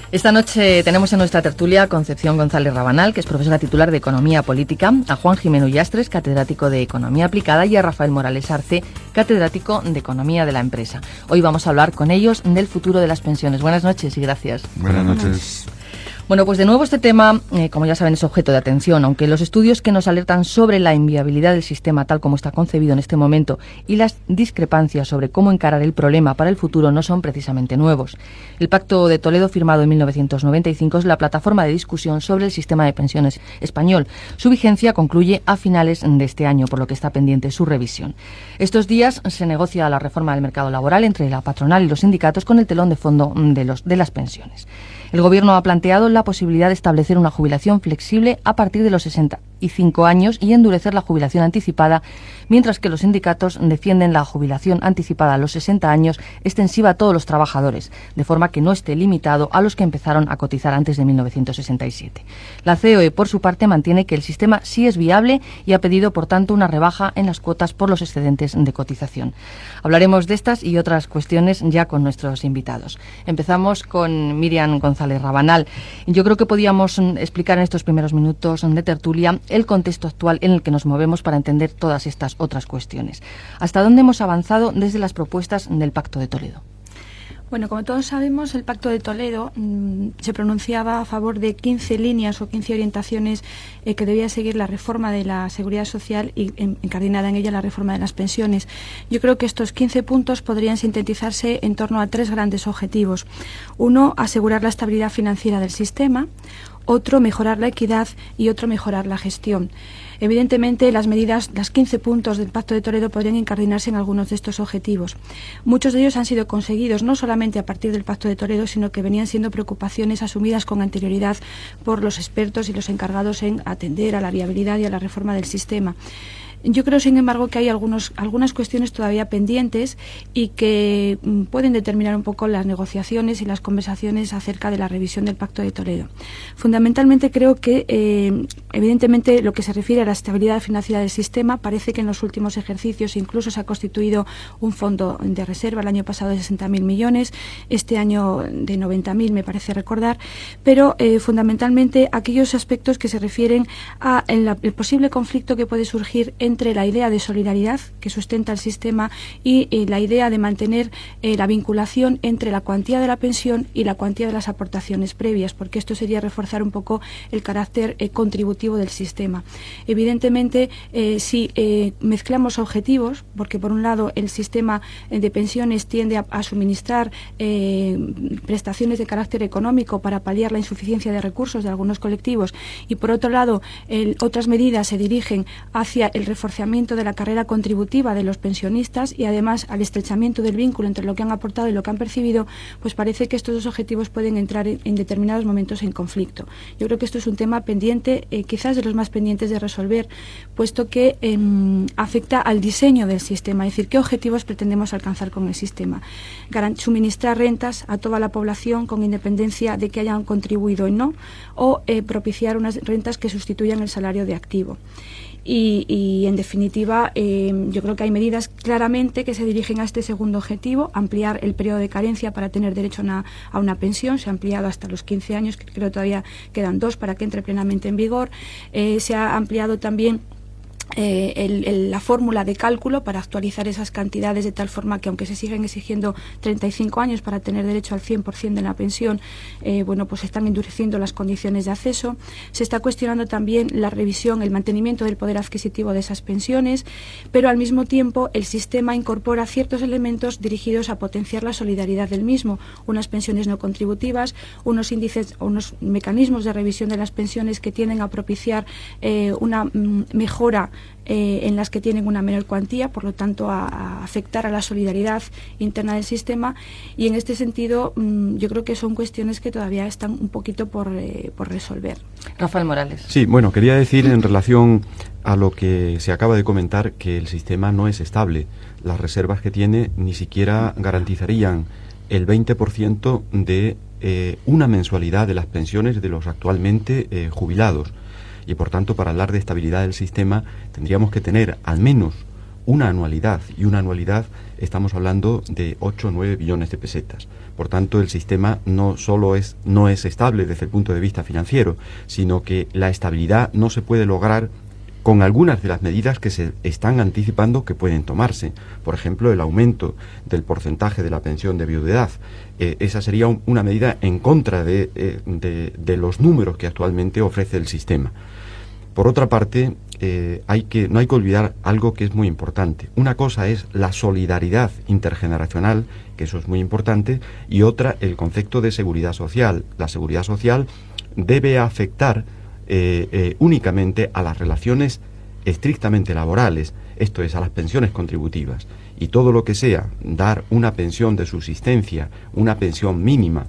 Esta noche tenemos en nuestra tertulia a Concepción González Rabanal, que es profesora titular de Economía Política, a Juan Jimeno Ullastres, catedrático de Economía Aplicada, y a Rafael Morales Arce, catedrático de Economía de la Empresa. Hoy vamos a hablar con ellos del futuro de las pensiones. Buenas noches y gracias. Buenas noches. Bueno, pues de nuevo este tema, como ya saben, es objeto de atención, aunque los estudios que nos alertan sobre la inviabilidad del sistema tal como está concebido en este momento y las discrepancias sobre cómo encarar el problema para el futuro no son precisamente nuevos. El Pacto de Toledo, firmado en 1995, es la plataforma de discusión sobre el sistema de pensiones español. Su vigencia concluye a finales de este año, por lo que está pendiente su revisión. Estos días se negocia la reforma del mercado laboral entre la patronal y los sindicatos con el telón de fondo de las pensiones. El Gobierno ha planteado la posibilidad de establecer una jubilación flexible a partir de los 65 años y endurecer la jubilación anticipada, mientras que los sindicatos defienden la jubilación anticipada a los 60 años extensiva a todos los trabajadores, de forma que no esté limitado a los que empezaron a cotizar antes de 1967. La COE, por su parte, mantiene que el sistema sí es viable y ha pedido, por tanto, una rebaja en las cuotas por los excedentes de cotización. Hablaremos de estas y otras cuestiones ya con nuestros invitados. Empezamos con Miriam González Rabanal. Yo creo que podíamos explicar en estos primeros minutos de tertulia el contexto actual en el que nos movemos para entender todas estas otras cuestiones. ¿Hasta dónde hemos avanzado desde las propuestas del Pacto de Toledo? Bueno, como todos sabemos, el Pacto de Toledo se pronunciaba a favor de 15 líneas o 15 orientaciones que debía seguir la reforma de la Seguridad Social y encardinada en ella la reforma de las pensiones. Yo creo que estos 15 puntos podrían sintetizarse en torno a tres grandes objetivos. Uno, asegurar la estabilidad financiera del sistema. Otro, mejorar la equidad, y otro, mejorar la gestión. Evidentemente, las 15 puntos del Pacto de Toledo podrían incardinarse en algunos de estos objetivos. Muchos de ellos han sido conseguidos no solamente a partir del Pacto de Toledo, sino que venían siendo preocupaciones asumidas con anterioridad por los expertos y los encargados en atender a la viabilidad y a la reforma del sistema. Yo creo, sin embargo, que hay algunas cuestiones todavía pendientes y que pueden determinar un poco las negociaciones y las conversaciones acerca de la revisión del Pacto de Toledo. Fundamentalmente creo que, evidentemente, lo que se refiere a la estabilidad financiera del sistema, parece que en los últimos ejercicios incluso se ha constituido un fondo de reserva, el año pasado de 60.000 millones, este año de 90.000, me parece recordar, pero fundamentalmente aquellos aspectos que se refieren a el posible conflicto que puede surgir entre la idea de solidaridad que sustenta el sistema y la idea de mantener la vinculación entre la cuantía de la pensión y la cuantía de las aportaciones previas, porque esto sería reforzar un poco el carácter contributivo del sistema. Evidentemente, si mezclamos objetivos, porque por un lado el sistema de pensiones tiende a suministrar prestaciones de carácter económico para paliar la insuficiencia de recursos de algunos colectivos, y por otro lado otras medidas se dirigen hacia el reforzamiento de la carrera contributiva de los pensionistas y además al estrechamiento del vínculo entre lo que han aportado y lo que han percibido, pues parece que estos dos objetivos pueden entrar en determinados momentos en conflicto. Yo creo que esto es un tema pendiente, quizás de los más pendientes de resolver, puesto que afecta al diseño del sistema, es decir, qué objetivos pretendemos alcanzar con el sistema. Suministrar rentas a toda la población con independencia de que hayan contribuido o no, o propiciar unas rentas que sustituyan el salario de activo. Y en definitiva, yo creo que hay medidas claramente que se dirigen a este segundo objetivo: ampliar el periodo de carencia para tener derecho a una pensión. Se ha ampliado hasta los 15 años, que creo que todavía quedan 2 para que entre plenamente en vigor. Se ha ampliado también la fórmula de cálculo para actualizar esas cantidades de tal forma que, aunque se siguen exigiendo 35 años para tener derecho al 100% de la pensión, pues se están endureciendo las condiciones de acceso. Se está cuestionando también la revisión, el mantenimiento del poder adquisitivo de esas pensiones, pero al mismo tiempo el sistema incorpora ciertos elementos dirigidos a potenciar la solidaridad del mismo: unas pensiones no contributivas, unos índices o unos mecanismos de revisión de las pensiones que tienden a propiciar una mejora en las que tienen una menor cuantía, por lo tanto a afectar a la solidaridad interna del sistema, y en este sentido yo creo que son cuestiones que todavía están un poquito por resolver. Rafael Morales. Sí, bueno, quería decir en relación a lo que se acaba de comentar que el sistema no es estable. Las reservas que tiene ni siquiera garantizarían el 20% de una mensualidad de las pensiones de los actualmente jubilados. Y por tanto, para hablar de estabilidad del sistema, tendríamos que tener al menos una anualidad, y una anualidad estamos hablando de 8 o 9 billones de pesetas. Por tanto, el sistema no solo no es estable desde el punto de vista financiero, sino que la estabilidad no se puede lograr con algunas de las medidas que se están anticipando que pueden tomarse. Por ejemplo, el aumento del porcentaje de la pensión de viudedad. Esa sería una medida en contra de los números que actualmente ofrece el sistema. Por otra parte, no hay que olvidar algo que es muy importante. Una cosa es la solidaridad intergeneracional, que eso es muy importante, y otra, el concepto de seguridad social. La seguridad social debe afectar únicamente a las relaciones estrictamente laborales, esto es, a las pensiones contributivas, y todo lo que sea dar una pensión de subsistencia, una pensión mínima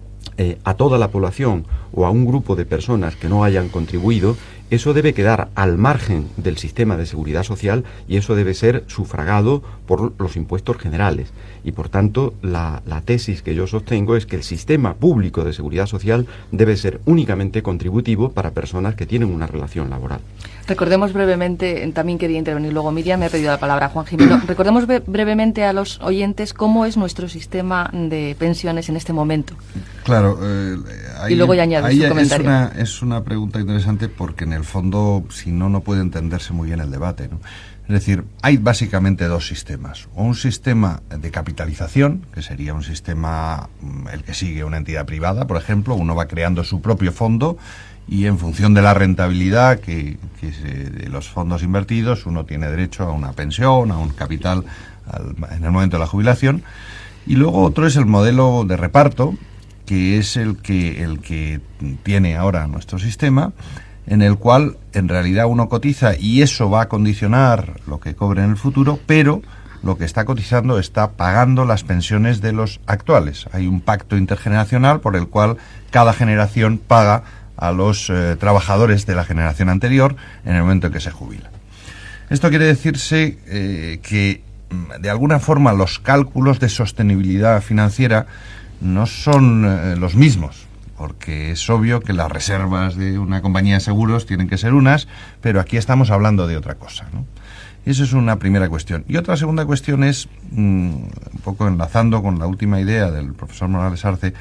a toda la población o a un grupo de personas que no hayan contribuido, eso debe quedar al margen del sistema de seguridad social y eso debe ser sufragado por los impuestos generales. Y por tanto, la tesis que yo sostengo es que el sistema público de seguridad social debe ser únicamente contributivo para personas que tienen una relación laboral. Recordemos brevemente, también quería intervenir luego Miriam, me ha pedido la palabra Juan Jimeno. Recordemos brevemente a los oyentes cómo es nuestro sistema de pensiones en este momento. Claro, y luego ya añado su comentario. Es una pregunta interesante porque en el fondo, si no, no puede entenderse muy bien el debate, ¿no? Es decir, hay básicamente dos sistemas. Un sistema de capitalización, que sería un sistema el que sigue una entidad privada, por ejemplo, uno va creando su propio fondo y en función de la rentabilidad de los fondos invertidos, uno tiene derecho a una pensión, a un capital en el momento de la jubilación. Y luego otro es el modelo de reparto, que es el que tiene ahora nuestro sistema, en el cual en realidad uno cotiza y eso va a condicionar lo que cobre en el futuro, pero lo que está cotizando está pagando las pensiones de los actuales. Hay un pacto intergeneracional por el cual cada generación paga a los trabajadores de la generación anterior en el momento en que se jubilan. Esto quiere decirse que de alguna forma los cálculos de sostenibilidad financiera no son los mismos, porque es obvio que las reservas de una compañía de seguros tienen que ser unas, pero aquí estamos hablando de otra cosa, ¿no? Y eso es una primera cuestión. Y otra segunda cuestión es, un poco enlazando con la última idea del profesor Morales Arce,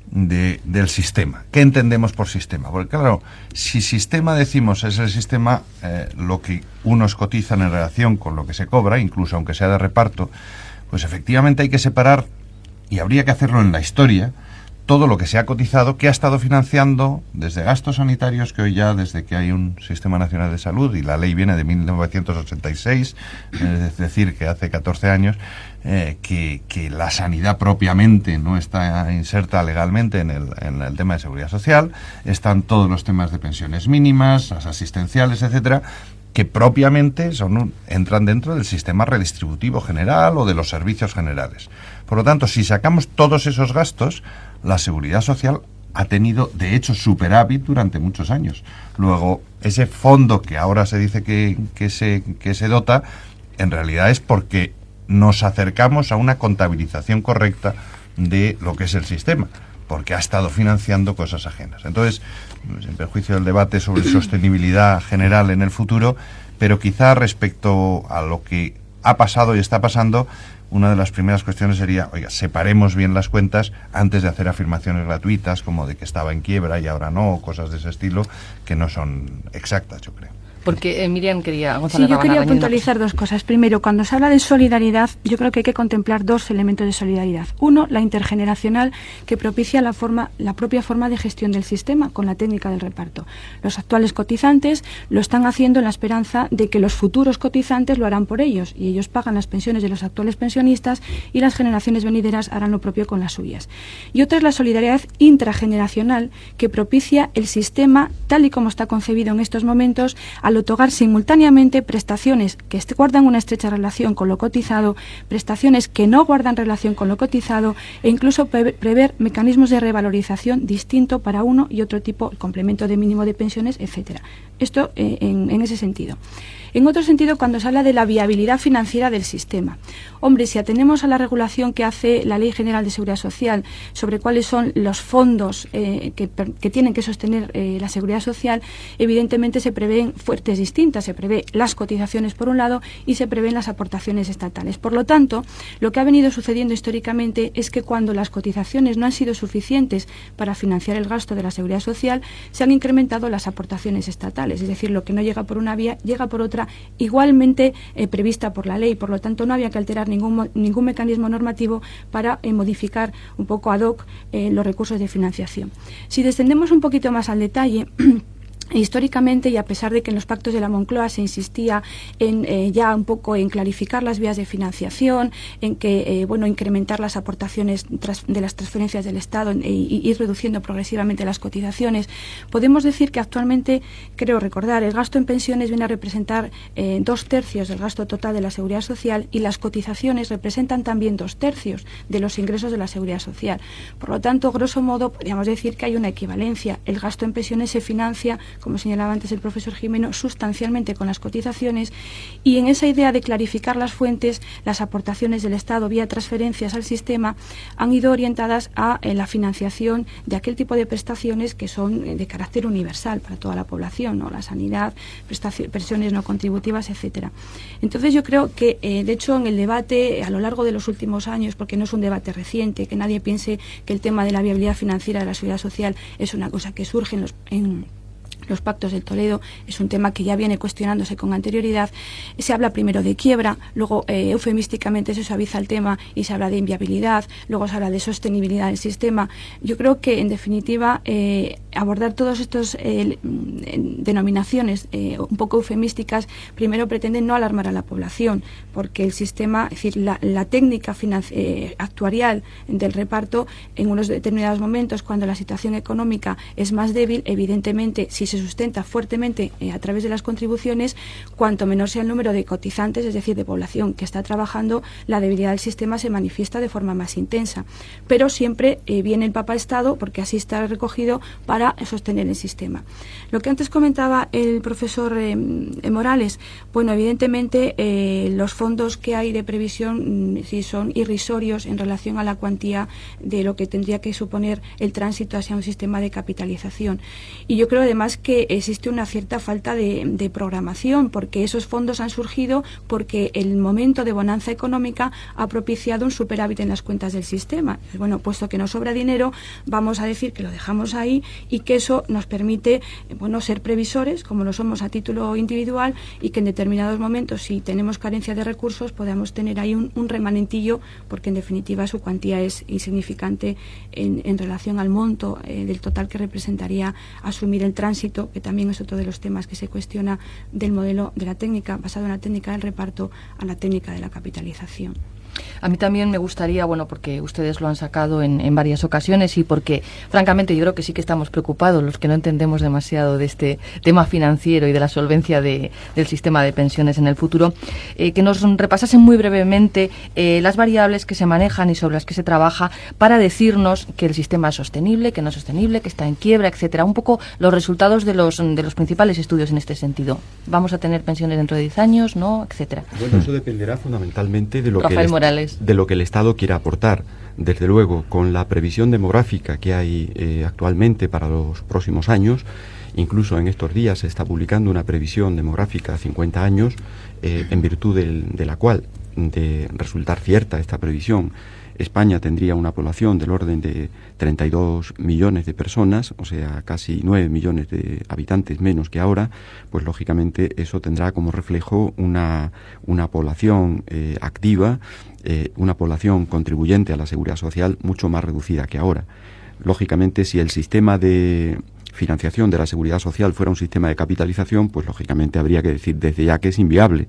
del sistema. ¿Qué entendemos por sistema? Porque claro, si sistema decimos es el sistema, lo que unos cotizan en relación con lo que se cobra, incluso aunque sea de reparto, pues efectivamente hay que separar, y habría que hacerlo en la historia, todo lo que se ha cotizado, que ha estado financiando desde gastos sanitarios, que hoy ya, desde que hay un Sistema Nacional de Salud, y la ley viene de 1986, es decir, que hace 14 años, que la sanidad propiamente no está inserta legalmente en el tema de seguridad social, están todos los temas de pensiones mínimas, las asistenciales, etcétera, que propiamente entran dentro del sistema redistributivo general o de los servicios generales. Por lo tanto, si sacamos todos esos gastos, la seguridad social ha tenido, de hecho, superávit durante muchos años. Luego, ese fondo que ahora se dice que se dota, en realidad es porque nos acercamos a una contabilización correcta de lo que es el sistema, porque ha estado financiando cosas ajenas. Entonces, sin perjuicio del debate sobre sostenibilidad general en el futuro, pero quizá respecto a lo que ha pasado y está pasando, una de las primeras cuestiones sería, oiga, separemos bien las cuentas antes de hacer afirmaciones gratuitas como de que estaba en quiebra y ahora no, o cosas de ese estilo que no son exactas, yo creo. Porque Miriam quería... Sí, yo quería puntualizar dos cosas. Primero, cuando se habla de solidaridad, yo creo que hay que contemplar dos elementos de solidaridad. Uno, la intergeneracional, que propicia la propia forma de gestión del sistema con la técnica del reparto. Los actuales cotizantes lo están haciendo en la esperanza de que los futuros cotizantes lo harán por ellos, y ellos pagan las pensiones de los actuales pensionistas y las generaciones venideras harán lo propio con las suyas. Y otra es la solidaridad intrageneracional, que propicia el sistema, tal y como está concebido en estos momentos, al otorgar simultáneamente prestaciones que guardan una estrecha relación con lo cotizado, prestaciones que no guardan relación con lo cotizado, e incluso prever mecanismos de revalorización distinto para uno y otro tipo, el complemento de mínimo de pensiones, etcétera. Esto en ese sentido. En otro sentido, cuando se habla de la viabilidad financiera del sistema. Hombre, si atenemos a la regulación que hace la Ley General de Seguridad Social sobre cuáles son los fondos que tienen que sostener la Seguridad Social, evidentemente se prevén fuertes distintas. Se prevé las cotizaciones por un lado y se prevén las aportaciones estatales. Por lo tanto, lo que ha venido sucediendo históricamente es que cuando las cotizaciones no han sido suficientes para financiar el gasto de la Seguridad Social, se han incrementado las aportaciones estatales. Es decir, lo que no llega por una vía, llega por otra, igualmente prevista por la ley. Por lo tanto, no había que alterar ningún mecanismo normativo para modificar un poco ad hoc los recursos de financiación. Si descendemos un poquito más al detalle, históricamente, y a pesar de que en los pactos de la Moncloa se insistía en ya un poco en clarificar las vías de financiación, en que incrementar las aportaciones de las transferencias del Estado y ir reduciendo progresivamente las cotizaciones, podemos decir que actualmente, creo recordar, el gasto en pensiones viene a representar 2/3 del gasto total de la Seguridad Social, y las cotizaciones representan también 2/3 de los ingresos de la Seguridad Social. Por lo tanto, grosso modo, podríamos decir que hay una equivalencia. El gasto en pensiones se financia, como señalaba antes el profesor Jimeno, sustancialmente con las cotizaciones, y en esa idea de clarificar las fuentes, las aportaciones del Estado vía transferencias al sistema han ido orientadas a la financiación de aquel tipo de prestaciones que son de carácter universal para toda la población, ¿no? La sanidad, pensiones no contributivas, etcétera. Entonces yo creo que, de hecho, en el debate a lo largo de los últimos años, porque no es un debate reciente, que nadie piense que el tema de la viabilidad financiera de la Seguridad Social es una cosa que surge en los pactos de Toledo, es un tema que ya viene cuestionándose con anterioridad. Se habla primero de quiebra, luego eufemísticamente se suaviza el tema y se habla de inviabilidad, luego se habla de sostenibilidad del sistema. Yo creo que, en definitiva, abordar todos estos denominaciones un poco eufemísticas, primero pretenden no alarmar a la población, porque el sistema, es decir, la técnica actuarial del reparto, en unos determinados momentos, cuando la situación económica es más débil, evidentemente, si se sustenta fuertemente a través de las contribuciones, cuanto menor sea el número de cotizantes, es decir, de población que está trabajando, la debilidad del sistema se manifiesta de forma más intensa. Pero siempre viene el Papa Estado, porque así está recogido, para sostener el sistema. Lo que antes comentaba el profesor Morales, bueno, evidentemente los fondos que hay de previsión sí son irrisorios en relación a la cuantía de lo que tendría que suponer el tránsito hacia un sistema de capitalización. Y yo creo además que existe una cierta falta de programación, porque esos fondos han surgido porque el momento de bonanza económica ha propiciado un superávit en las cuentas del sistema. Bueno, puesto que nos sobra dinero, vamos a decir que lo dejamos ahí y que eso nos permite ser previsores, como lo somos a título individual, y que en determinados momentos, si tenemos carencia de recursos, podamos tener ahí un remanentillo, porque en definitiva su cuantía es insignificante en relación al monto del total que representaría asumir el tránsito, que también es otro de los temas que se cuestiona, del modelo de la técnica, basado en la técnica del reparto, a la técnica de la capitalización. A mí también me gustaría, porque ustedes lo han sacado en varias ocasiones, y porque, francamente, yo creo que sí que estamos preocupados los que no entendemos demasiado de este tema financiero y de la solvencia del sistema de pensiones en el futuro, que nos repasasen muy brevemente las variables que se manejan y sobre las que se trabaja para decirnos que el sistema es sostenible, que no es sostenible, que está en quiebra, etcétera. Un poco los resultados de los principales estudios en este sentido. ¿Vamos a tener pensiones dentro de 10 años? ¿No? Etcétera. Bueno, eso dependerá fundamentalmente de lo que el Estado quiera aportar. Desde luego, con la previsión demográfica que hay actualmente para los próximos años, incluso en estos días se está publicando una previsión demográfica a 50 años, en virtud de la cual, de resultar cierta esta previsión, España tendría una población del orden de 32 millones de personas, o sea, casi 9 millones de habitantes menos que ahora. Pues lógicamente eso tendrá como reflejo una población activa, una población contribuyente a la seguridad social mucho más reducida que ahora. Lógicamente, si el sistema de financiación de la seguridad social fuera un sistema de capitalización, pues lógicamente habría que decir desde ya que es inviable.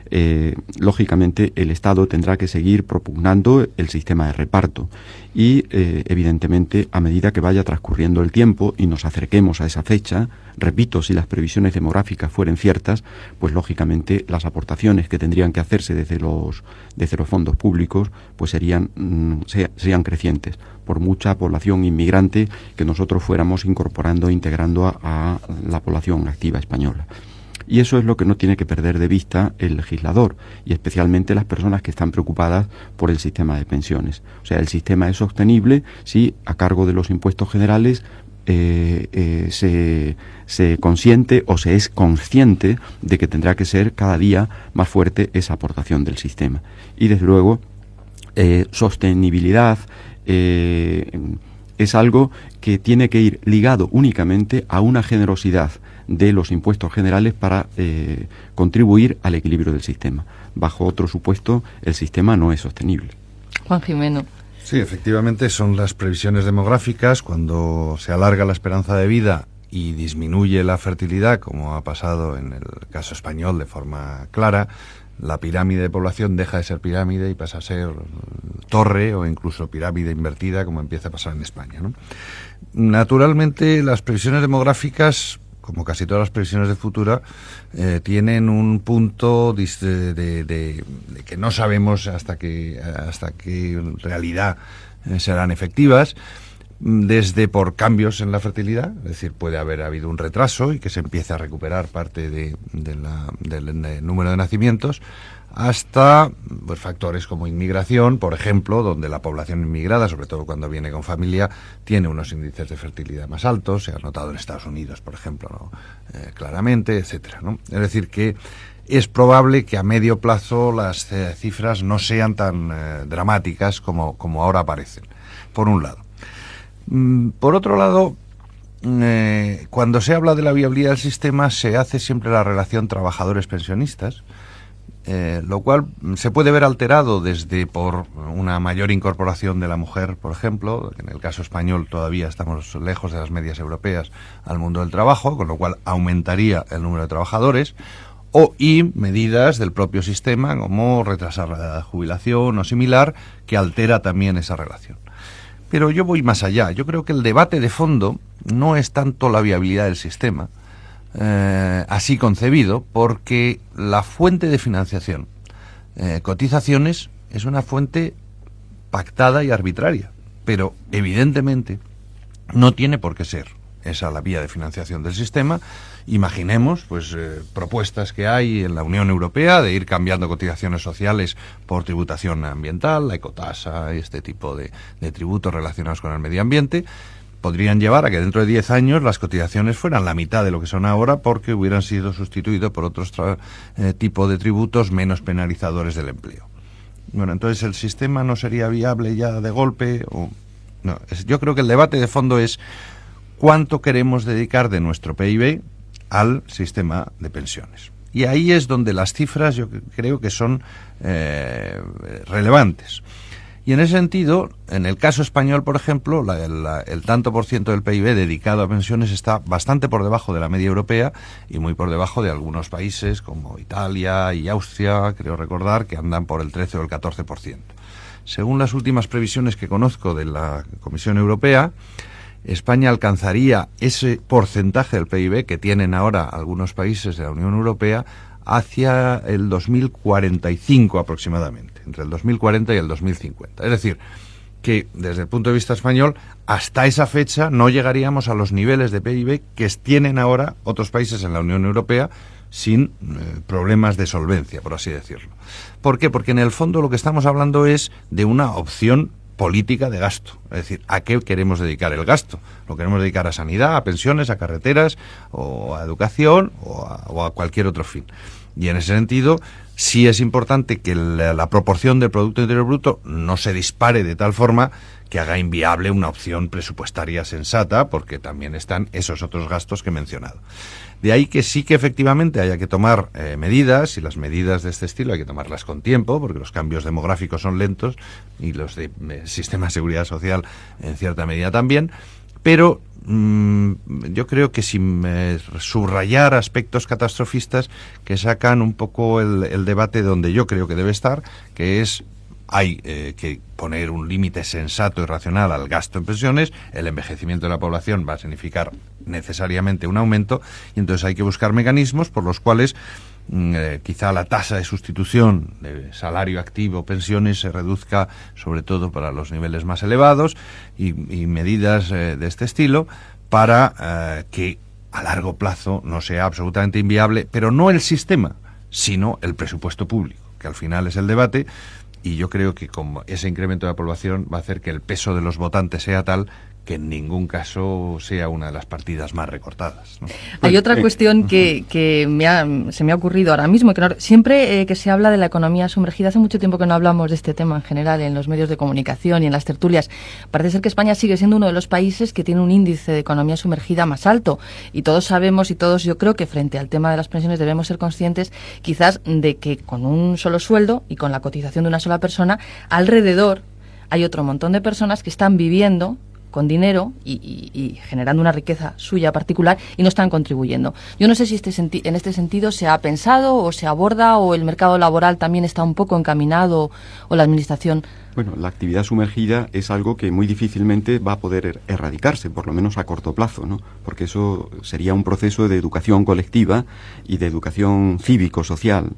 Lógicamente el Estado tendrá que seguir propugnando el sistema de reparto y evidentemente a medida que vaya transcurriendo el tiempo y nos acerquemos a esa fecha, repito, si las previsiones demográficas fueren ciertas, pues lógicamente las aportaciones que tendrían que hacerse desde los fondos públicos pues serían crecientes por mucha población inmigrante que nosotros fuéramos incorporando e integrando a la población activa española. Y eso es lo que no tiene que perder de vista el legislador, y especialmente las personas que están preocupadas por el sistema de pensiones. O sea, el sistema es sostenible si a cargo de los impuestos generales se consiente o se es consciente de que tendrá que ser cada día más fuerte esa aportación del sistema. Y desde luego, sostenibilidad es algo que tiene que ir ligado únicamente a una generosidad de los impuestos generales para contribuir al equilibrio del sistema. Bajo otro supuesto, el sistema no es sostenible. Juan Jimeno. Sí, efectivamente son las previsiones demográficas. Cuando se alarga la esperanza de vida y disminuye la fertilidad, como ha pasado en el caso español de forma clara, la pirámide de población deja de ser pirámide y pasa a ser torre o incluso pirámide invertida, como empieza a pasar en España, ¿no? Naturalmente, las previsiones demográficas, como casi todas las previsiones de futuro, tienen un punto de que no sabemos hasta qué realidad serán efectivas, desde por cambios en la fertilidad, es decir, puede haber habido un retraso y que se empiece a recuperar parte del número de nacimientos, hasta pues, factores como inmigración, por ejemplo, donde la población inmigrada, sobre todo cuando viene con familia, tiene unos índices de fertilidad más altos, se ha notado en Estados Unidos, por ejemplo, ¿no? Claramente, etcétera, ¿no? Es decir, que es probable que a medio plazo las cifras no sean tan dramáticas como ahora aparecen, por un lado. Por otro lado, cuando se habla de la viabilidad del sistema, se hace siempre la relación trabajadores-pensionistas, lo cual se puede ver alterado desde por una mayor incorporación de la mujer, por ejemplo, en el caso español todavía estamos lejos de las medias europeas al mundo del trabajo, con lo cual aumentaría el número de trabajadores, y medidas del propio sistema como retrasar la jubilación o similar, que altera también esa relación. Pero yo voy más allá. Yo creo que el debate de fondo no es tanto la viabilidad del sistema, así concebido, porque la fuente de financiación, cotizaciones, es una fuente pactada y arbitraria, pero evidentemente no tiene por qué ser esa la vía de financiación del sistema. Imaginemos pues propuestas que hay en la Unión Europea de ir cambiando cotizaciones sociales por tributación ambiental, la ecotasa, este tipo de tributos relacionados con el medio ambiente. Podrían llevar a que dentro de 10 años las cotizaciones fueran la mitad de lo que son ahora, porque hubieran sido sustituidos por otros tipo de tributos menos penalizadores del empleo. Bueno, entonces el sistema no sería viable ya de golpe. No, yo creo que el debate de fondo es cuánto queremos dedicar de nuestro PIB al sistema de pensiones. Y ahí es donde las cifras yo creo que son relevantes. Y en ese sentido, en el caso español, por ejemplo, el tanto por ciento del PIB dedicado a pensiones está bastante por debajo de la media europea y muy por debajo de algunos países como Italia y Austria, creo recordar, que andan por el 13 o el 14%. Según las últimas previsiones que conozco de la Comisión Europea, España alcanzaría ese porcentaje del PIB que tienen ahora algunos países de la Unión Europea hacia el 2045 aproximadamente, entre el 2040 y el 2050. Es decir, que desde el punto de vista español, hasta esa fecha no llegaríamos a los niveles de PIB que tienen ahora otros países en la Unión Europea sin problemas de solvencia, por así decirlo. ¿Por qué? Porque en el fondo lo que estamos hablando es de una opción política de gasto, es decir, ¿a qué queremos dedicar el gasto? ¿Lo queremos dedicar a sanidad, a pensiones, a carreteras, o a educación, o a cualquier otro fin? Y en ese sentido, sí es importante que la proporción del Producto Interior Bruto no se dispare de tal forma que haga inviable una opción presupuestaria sensata, porque también están esos otros gastos que he mencionado. De ahí que sí que efectivamente haya que tomar medidas, y las medidas de este estilo hay que tomarlas con tiempo, porque los cambios demográficos son lentos, y los de sistema de seguridad social en cierta medida también, pero yo creo que sin subrayar aspectos catastrofistas que sacan un poco el debate donde yo creo que debe estar, que es hay que poner un límite sensato y racional al gasto en pensiones. El envejecimiento de la población va a significar necesariamente un aumento, y entonces hay que buscar mecanismos por los cuales quizá la tasa de sustitución de salario activo, pensiones, se reduzca, sobre todo para los niveles más elevados, y medidas de este estilo para que a largo plazo no sea absolutamente inviable, pero no el sistema, sino el presupuesto público, que al final es el debate. Y yo creo que como ese incremento de la población va a hacer que el peso de los votantes sea tal que en ningún caso sea una de las partidas más recortadas, ¿no? Hay otra cuestión que se me ha ocurrido ahora mismo, que siempre que se habla de la economía sumergida, hace mucho tiempo que no hablamos de este tema en general en los medios de comunicación y en las tertulias. Parece ser que España sigue siendo uno de los países que tiene un índice de economía sumergida más alto, y todos sabemos, y todos yo creo que frente al tema de las pensiones debemos ser conscientes quizás de que con un solo sueldo y con la cotización de una sola persona, alrededor hay otro montón de personas que están viviendo con dinero y generando una riqueza suya particular y no están contribuyendo. Yo no sé si en este sentido se ha pensado o se aborda, o el mercado laboral también está un poco encaminado, o la administración. Bueno, la actividad sumergida es algo que muy difícilmente va a poder erradicarse, por lo menos a corto plazo, ¿no? Porque eso sería un proceso de educación colectiva y de educación cívico-social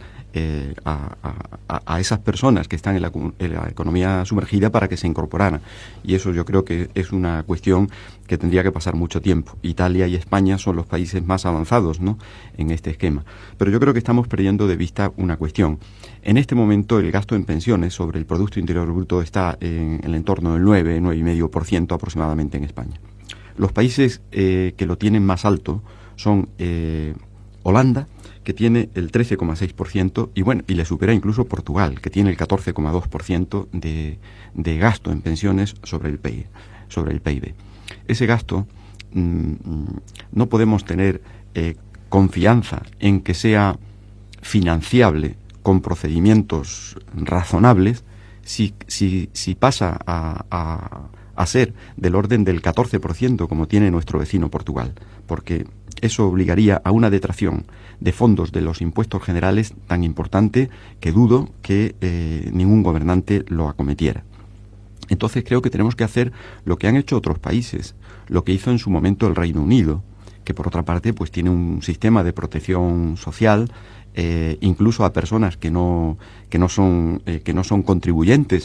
a esas personas que están en la economía sumergida para que se incorporaran. Y eso yo creo que es una cuestión que tendría que pasar mucho tiempo. Italia y España son los países más avanzados, ¿no?, en este esquema. Pero yo creo que estamos perdiendo de vista una cuestión. En este momento el gasto en pensiones sobre el Producto Interior Bruto está en el entorno del 9,5% aproximadamente en España. Los países que lo tienen más alto son Holanda, que tiene el 13,6%, y le supera incluso Portugal, que tiene el 14,2% de gasto en pensiones sobre el PIB. Ese gasto no podemos tener confianza en que sea financiable con procedimientos razonables si pasa a ser del orden del 14%, como tiene nuestro vecino Portugal, porque eso obligaría a una detracción de fondos de los impuestos generales tan importante que dudo que ningún gobernante lo acometiera. Entonces creo que tenemos que hacer lo que han hecho otros países, lo que hizo en su momento el Reino Unido, que por otra parte pues tiene un sistema de protección social, incluso a personas que no son contribuyentes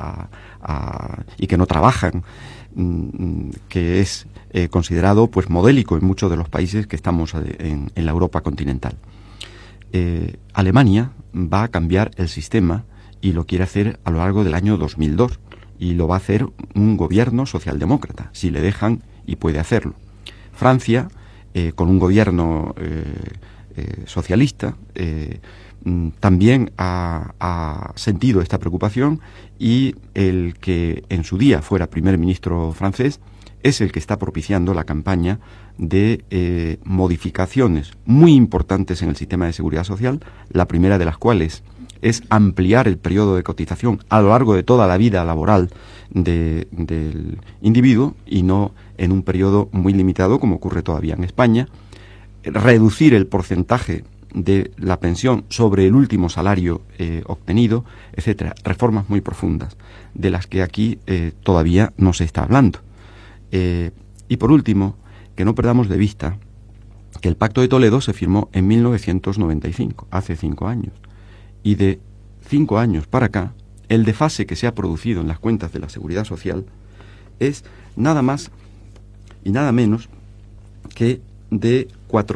y que no trabajan, que es considerado pues modélico en muchos de los países que estamos en la Europa continental. Alemania va a cambiar el sistema y lo quiere hacer a lo largo del año 2002, y lo va a hacer un gobierno socialdemócrata, si le dejan, y puede hacerlo. Francia, con un gobierno socialista, también ha sentido esta preocupación, y el que en su día fuera primer ministro francés es el que está propiciando la campaña de modificaciones muy importantes en el sistema de seguridad social, la primera de las cuales es ampliar el periodo de cotización a lo largo de toda la vida laboral del individuo, y no en un periodo muy limitado como ocurre todavía en España, reducir el porcentaje de la pensión sobre el último salario obtenido, etcétera. Reformas muy profundas, de las que aquí todavía no se está hablando. Y por último, que no perdamos de vista que el Pacto de Toledo se firmó en 1995, hace 5 años. Y de 5 años para acá, el desfase que se ha producido en las cuentas de la Seguridad Social es nada más y nada menos que de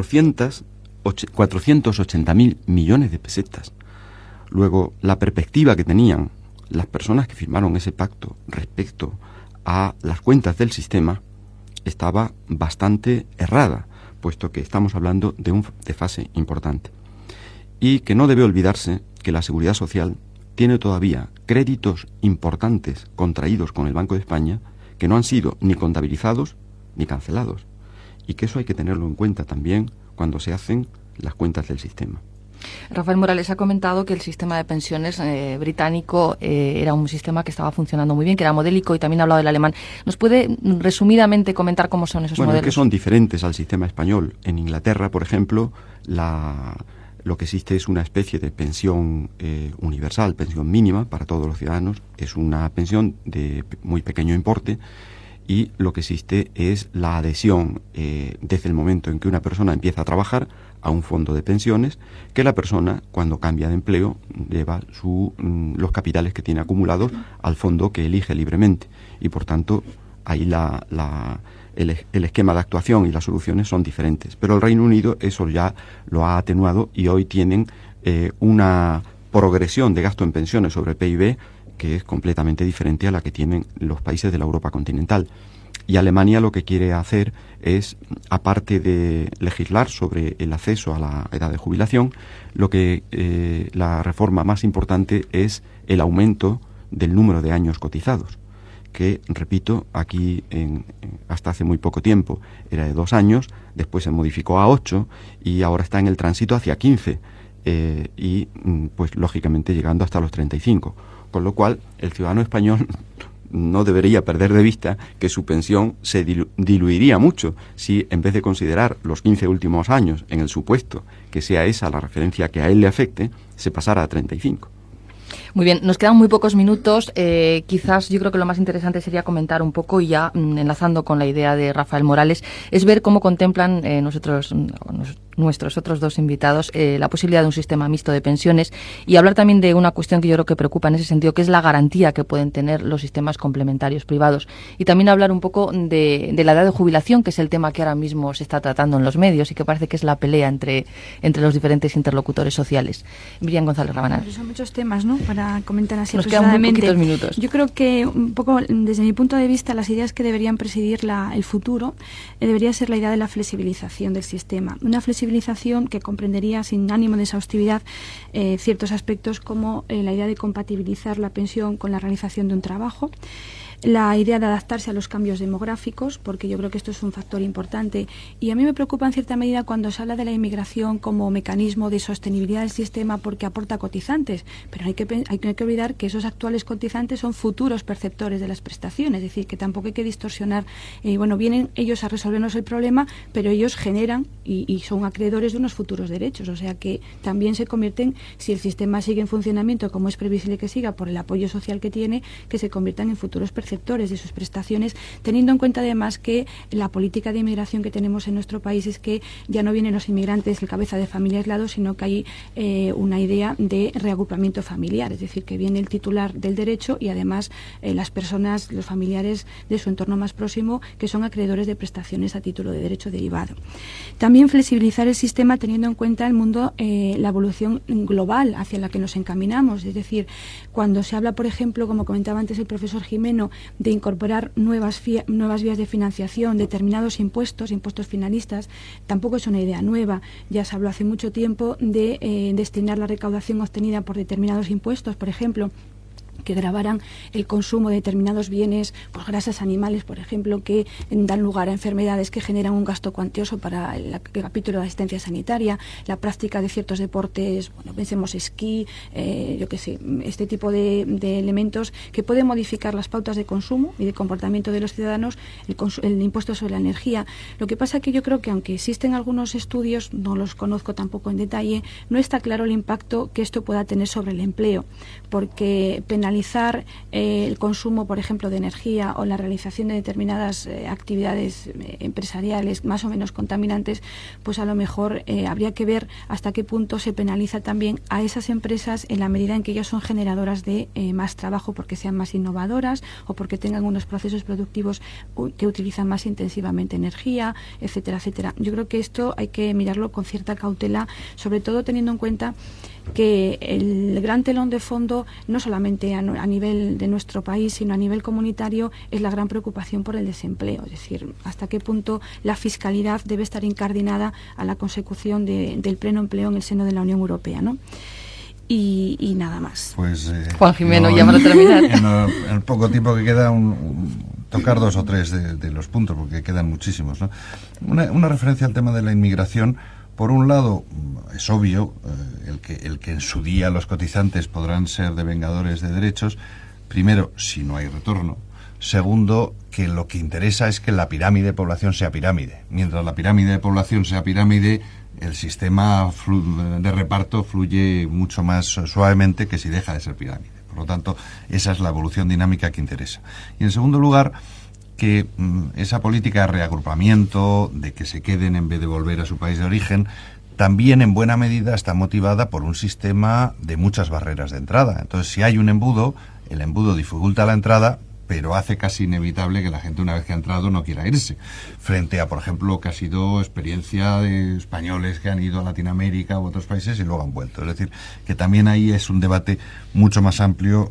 480.000 millones de pesetas. Luego, la perspectiva que tenían las personas que firmaron ese pacto respecto a las cuentas del sistema estaba bastante errada, puesto que estamos hablando de un desfase importante. Y que no debe olvidarse que la Seguridad Social tiene todavía créditos importantes contraídos con el Banco de España que no han sido ni contabilizados ni cancelados, y que eso hay que tenerlo en cuenta también cuando se hacen las cuentas del sistema. Rafael Morales ha comentado que el sistema de pensiones británico era un sistema que estaba funcionando muy bien, que era modélico, y también ha hablado del alemán. ¿Nos puede resumidamente comentar cómo son esos modelos? Bueno, es que son diferentes al sistema español. En Inglaterra, por ejemplo, lo que existe es una especie de pensión universal, pensión mínima para todos los ciudadanos. Es una pensión de muy pequeño importe, y lo que existe es la adhesión desde el momento en que una persona empieza a trabajar a un fondo de pensiones, que la persona, cuando cambia de empleo, lleva los capitales que tiene acumulados al fondo que elige libremente, y por tanto ahí el esquema de actuación y las soluciones son diferentes. Pero el Reino Unido eso ya lo ha atenuado y hoy tienen una progresión de gasto en pensiones sobre el PIB que es completamente diferente a la que tienen los países de la Europa continental. Y Alemania lo que quiere hacer es, aparte de legislar sobre el acceso a la edad de jubilación, la reforma más importante es el aumento del número de años cotizados, que, repito, aquí hasta hace muy poco tiempo era de 2 años, después se modificó a 8 y ahora está en el tránsito hacia 15 y, pues, lógicamente llegando hasta los 35. Con lo cual, el ciudadano español no debería perder de vista que su pensión se diluiría mucho si, en vez de considerar los 15 últimos años, en el supuesto que sea esa la referencia que a él le afecte, se pasara a 35. Muy bien, nos quedan muy pocos minutos. Quizás yo creo que lo más interesante sería comentar un poco, y ya enlazando con la idea de Rafael Morales, es ver cómo contemplan nuestros otros dos invitados la posibilidad de un sistema mixto de pensiones, y hablar también de una cuestión que yo creo que preocupa en ese sentido, que es la garantía que pueden tener los sistemas complementarios privados. Y también hablar un poco de la edad de jubilación, que es el tema que ahora mismo se está tratando en los medios y que parece que es la pelea entre los diferentes interlocutores sociales. Miriam González Rabanal. Son muchos temas, ¿no?, para comentar así Nos quedan muy poquitos aproximadamente. minutos. Yo creo que un poco, desde mi punto de vista, las ideas que deberían presidir el futuro debería ser la idea de la flexibilización del sistema. Una flexibilización que comprendería, sin ánimo de exhaustividad, ciertos aspectos como la idea de compatibilizar la pensión con la realización de un trabajo, la idea de adaptarse a los cambios demográficos, porque yo creo que esto es un factor importante, y a mí me preocupa en cierta medida cuando se habla de la inmigración como mecanismo de sostenibilidad del sistema porque aporta cotizantes, pero hay que olvidar que esos actuales cotizantes son futuros perceptores de las prestaciones, es decir, que tampoco hay que distorsionar, vienen ellos a resolvernos el problema, pero ellos generan y son acreedores de unos futuros derechos, o sea que también se convierten, si el sistema sigue en funcionamiento como es previsible que siga por el apoyo social que tiene, que se conviertan en futuros perceptores de sus prestaciones, teniendo en cuenta además que la política de inmigración que tenemos en nuestro país es que ya no vienen los inmigrantes el cabeza de familia aislado, sino que hay una idea de reagrupamiento familiar, es decir, que viene el titular del derecho y además las personas, los familiares de su entorno más próximo, que son acreedores de prestaciones a título de derecho derivado. También flexibilizar el sistema teniendo en cuenta el mundo, la evolución global hacia la que nos encaminamos, es decir, cuando se habla, por ejemplo, como comentaba antes el profesor Jimeno, de incorporar nuevas vías de financiación, determinados impuestos finalistas, tampoco es una idea nueva. Ya se habló hace mucho tiempo de destinar la recaudación obtenida por determinados impuestos, por ejemplo, que gravaran el consumo de determinados bienes, pues grasas animales, por ejemplo, que dan lugar a enfermedades que generan un gasto cuantioso para el capítulo de asistencia sanitaria, la práctica de ciertos deportes, bueno, pensemos esquí, este tipo de elementos que pueden modificar las pautas de consumo y de comportamiento de los ciudadanos, el impuesto sobre la energía. Lo que pasa es que yo creo que aunque existen algunos estudios, no los conozco tampoco en detalle, no está claro el impacto que esto pueda tener sobre el empleo, porque penalizar el consumo, por ejemplo, de energía o la realización de determinadas actividades empresariales más o menos contaminantes, pues a lo mejor habría que ver hasta qué punto se penaliza también a esas empresas en la medida en que ellas son generadoras de más trabajo porque sean más innovadoras o porque tengan unos procesos productivos que utilizan más intensivamente energía, etcétera, etcétera. Yo creo que esto hay que mirarlo con cierta cautela, sobre todo teniendo en cuenta que el gran telón de fondo, no solamente a nivel de nuestro país, sino a nivel comunitario, es la gran preocupación por el desempleo. Es decir, hasta qué punto la fiscalidad debe estar incardinada a la consecución del pleno empleo en el seno de la Unión Europea, ¿no? Y nada más. Pues, Juan Jimeno, ya para terminar. En el poco tiempo que queda, tocar 2 o 3 de los puntos, porque quedan muchísimos, ¿no? Una referencia al tema de la inmigración. Por un lado, es obvio el que en su día los cotizantes podrán ser devengadores de derechos. Primero, si no hay retorno. Segundo, que lo que interesa es que la pirámide de población sea pirámide. Mientras la pirámide de población sea pirámide, el sistema de reparto fluye mucho más suavemente que si deja de ser pirámide. Por lo tanto, esa es la evolución dinámica que interesa. Y en segundo lugar, que esa política de reagrupamiento, de que se queden en vez de volver a su país de origen, también en buena medida está motivada por un sistema de muchas barreras de entrada. Entonces, si hay un embudo, el embudo dificulta la entrada, pero hace casi inevitable que la gente, una vez que ha entrado, no quiera irse, frente a, por ejemplo, que ha sido experiencia de españoles que han ido a Latinoamérica u otros países y luego han vuelto. Es decir, que también ahí es un debate mucho más amplio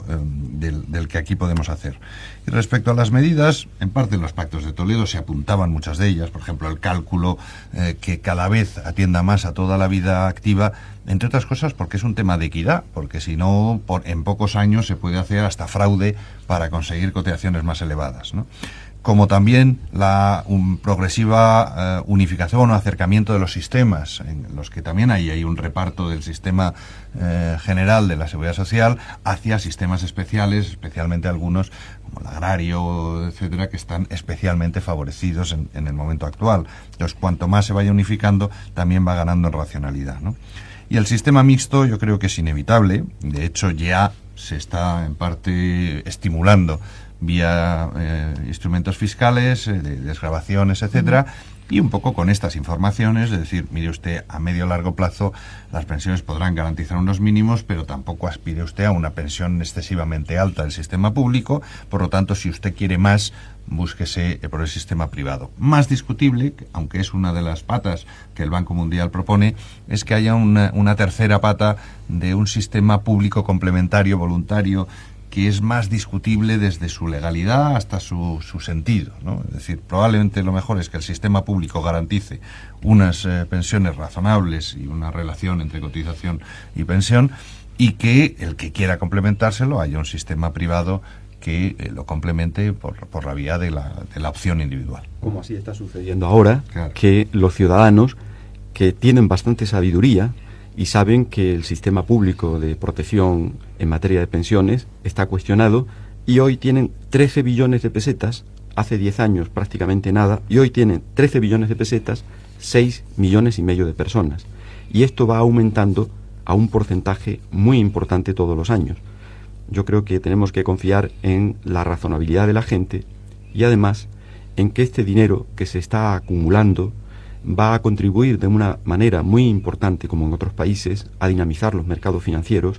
del que aquí podemos hacer. Y respecto a las medidas, en parte en los pactos de Toledo se apuntaban muchas de ellas, por ejemplo, el cálculo que cada vez atienda más a toda la vida activa, entre otras cosas porque es un tema de equidad, porque si no, en pocos años se puede hacer hasta fraude para conseguir cotizaciones más elevadas, ¿no? Como también la progresiva unificación o acercamiento de los sistemas, en los que también hay un reparto del sistema general de la Seguridad Social hacia sistemas especiales, especialmente algunos, como el agrario, etcétera, que están especialmente favorecidos en el momento actual. Entonces, cuanto más se vaya unificando, también va ganando en racionalidad, ¿no? Y el sistema mixto yo creo que es inevitable, de hecho ya se está en parte estimulando vía instrumentos fiscales, de desgravaciones, etcétera, y un poco con estas informaciones, es decir, mire usted, a medio o largo plazo las pensiones podrán garantizar unos mínimos, pero tampoco aspire usted a una pensión excesivamente alta del sistema público, por lo tanto, si usted quiere más, búsquese por el sistema privado. Más discutible, aunque es una de las patas que el Banco Mundial propone, es que haya una tercera pata de un sistema público complementario, voluntario, que es más discutible desde su legalidad hasta su sentido, ¿no? Es decir, probablemente lo mejor es que el sistema público garantice unas pensiones razonables y una relación entre cotización y pensión, y que el que quiera complementárselo haya un sistema privado que lo complemente por la vía de la opción individual. Como así está sucediendo ahora, claro, que los ciudadanos que tienen bastante sabiduría y saben que el sistema público de protección en materia de pensiones está cuestionado, y hoy tienen 13 billones de pesetas, hace 10 años prácticamente nada, y hoy tienen 13 billones de pesetas, 6 millones y medio de personas. Y esto va aumentando a un porcentaje muy importante todos los años. Yo creo que tenemos que confiar en la razonabilidad de la gente y además en que este dinero que se está acumulando va a contribuir de una manera muy importante, como en otros países, a dinamizar los mercados financieros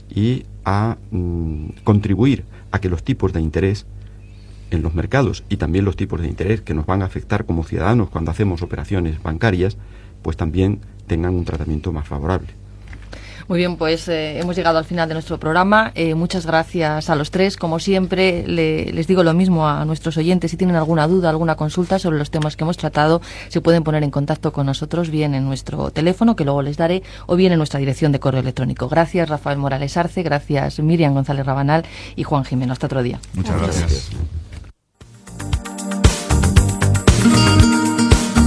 y a contribuir a que los tipos de interés en los mercados y también los tipos de interés que nos van a afectar como ciudadanos cuando hacemos operaciones bancarias, pues también tengan un tratamiento más favorable. Muy bien, pues hemos llegado al final de nuestro programa. Muchas gracias a los tres. Como siempre, les digo lo mismo a nuestros oyentes. Si tienen alguna duda, alguna consulta sobre los temas que hemos tratado, se pueden poner en contacto con nosotros, bien en nuestro teléfono, que luego les daré, o bien en nuestra dirección de correo electrónico. Gracias, Rafael Morales Arce. Gracias, Miriam González Rabanal y Juan Jimeno. Hasta otro día. Muchas gracias.